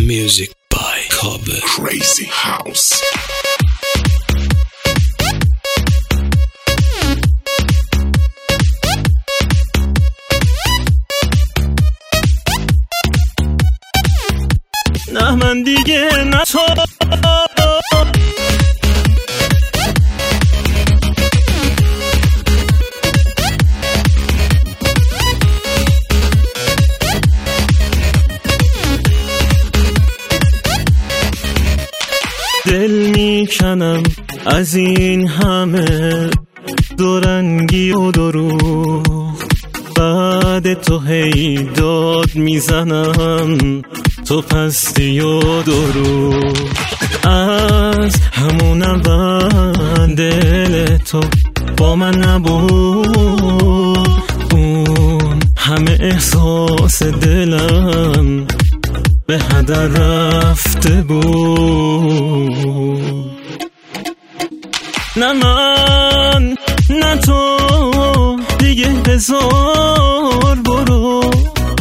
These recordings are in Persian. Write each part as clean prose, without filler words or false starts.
Music by Cover Crazy House. نه من دیگه نه تو دل میکنم از این همه دورنگی و دروغ، بعد تو هی داد میزنم تو پستی و دروغ. از همون اول دل تو با من نبود، اون همه احساس دلم به هدر رفته بود. نه من نه تو دیگه بذار برو،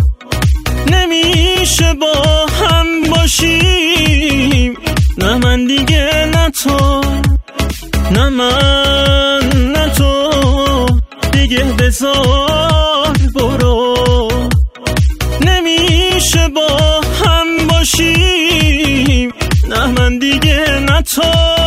نمیشه با هم باشیم. نه من دیگه نه تو، نه من نه تو دیگه بذار برو، نمیشه با هم باشیم. نه من دیگه نه تو.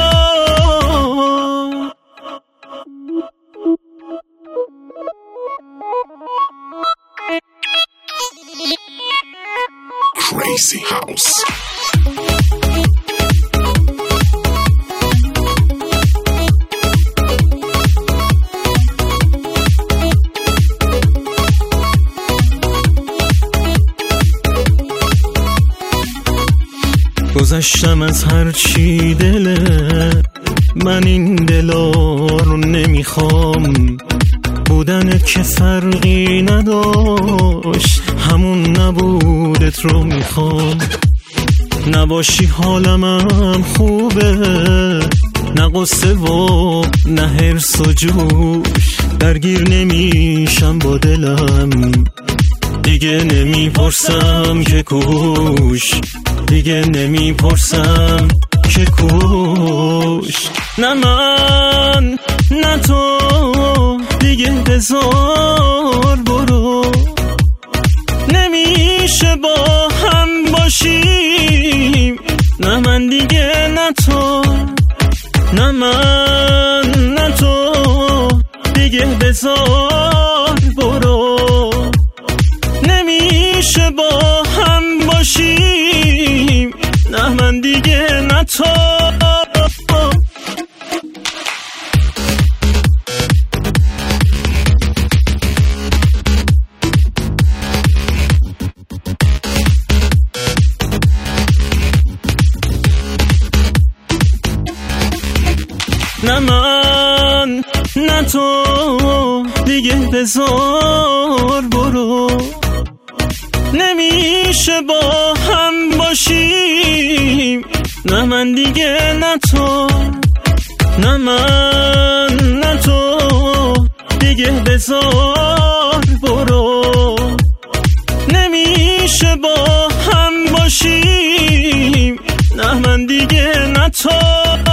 Crazy House. گذشتم از هر چی دله من، این دلا رو نمیخوام. بودن که فرقی نداشت، همون نبودت رو میخوام. نباشی حالمم خوبه، نه قصه و نه حرص و جوش. درگیر نمیشم با دلم، دیگه نمیپرسم که کوش، دیگه نمیپرسم که کوش. نه من نه تو دیگه بذار برو، نمیشه با هم باشیم. نه من دیگه نه تو، نه من نه تو دیگه بذار برو، نمیشه با هم باشیم. نه من دیگه نه تو. نه من نه تو دیگه بذار برو، نمیشه با هم باشیم. نه من دیگه نه تو، نه من نه تو دیگه بذار برو، نمیشه با هم باشیم. نه من دیگه نه تو.